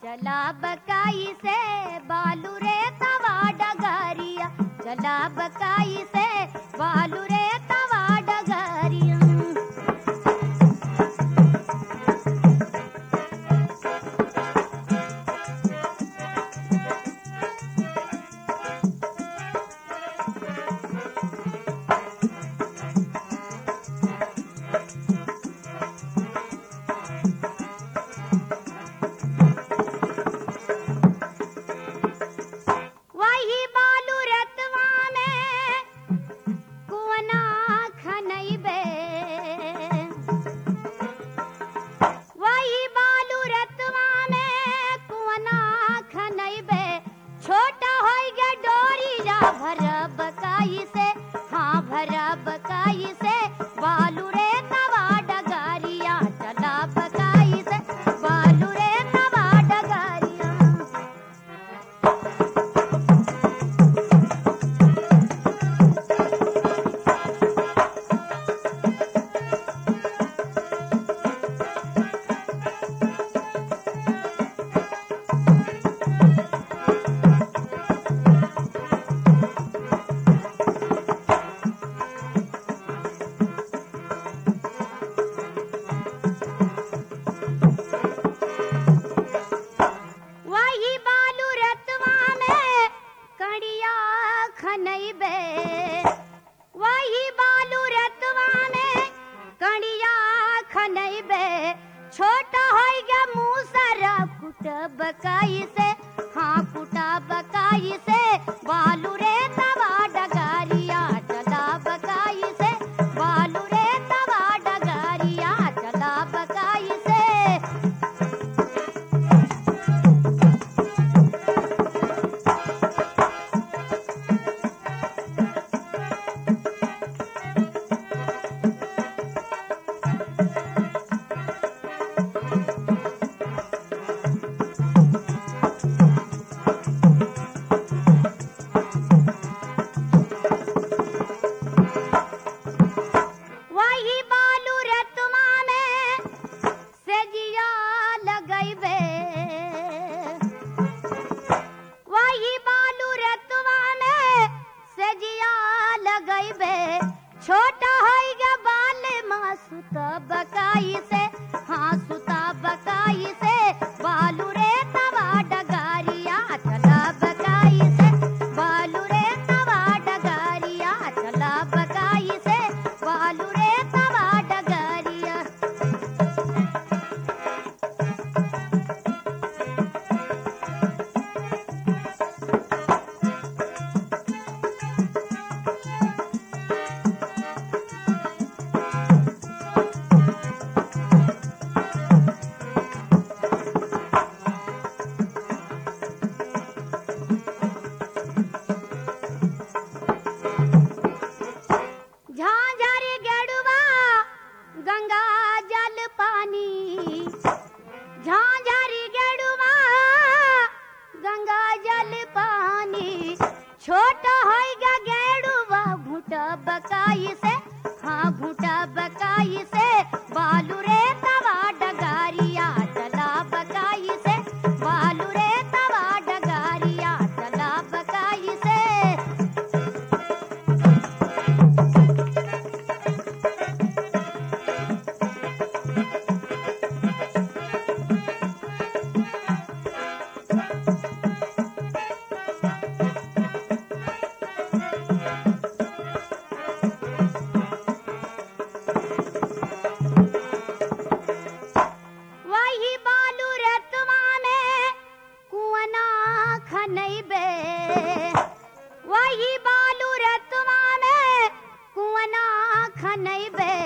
चला बकाई से बालू रे तवा डगरिया, चला बकाई से बालू रे तवा डगरिया। वही बालू रतवा में कुआना खनैबे, वही बालू रतवा में कुआना खनैबे, छोटा होई गे डोरिया भर बकाई से, हाँ भर बकाई से बालू रे तवा डगरिया, चला बकाई से बालू रे तवा डगरिया। वही बालू रतवा में कड़िया खनैबे, वही बालू रतवा में कड़िया खनैबे, छोटा होई गे मूसरा कुट बकाई से, हाँ कुटा बकाई से बालू रे तवा डगरिया, चला बकाई से बालू रे तवा डगरिया, चला बकाई से। वही बालू रतवा में सेजिया लगैबे, वही बालू रतवा में सेजिया लगैबे, छोटा होई गे बाल माँ सुता बकाई से, हाँ सुता बकाई से बालू रे तवा डगरिया, चला बकाई से बालू रे तवा डगरिया, चला बकाई से बालू रे तवा डगरिया। झांझर गेड़ुआ गंगा जल पानी, झांझर गेड़ुआ गंगा जल पानी, छोटा होई गे गेड़ुआ घुटा बकाई से, हाँ घुटा बकाई से बालू रे तवा डगरिया, चला बकाई से बालू रे तवा डगरिया, चला बकाई से। वही बालू रतवा में कुआना खनैबे, वही बालू रतवा में कुआना खनैबे,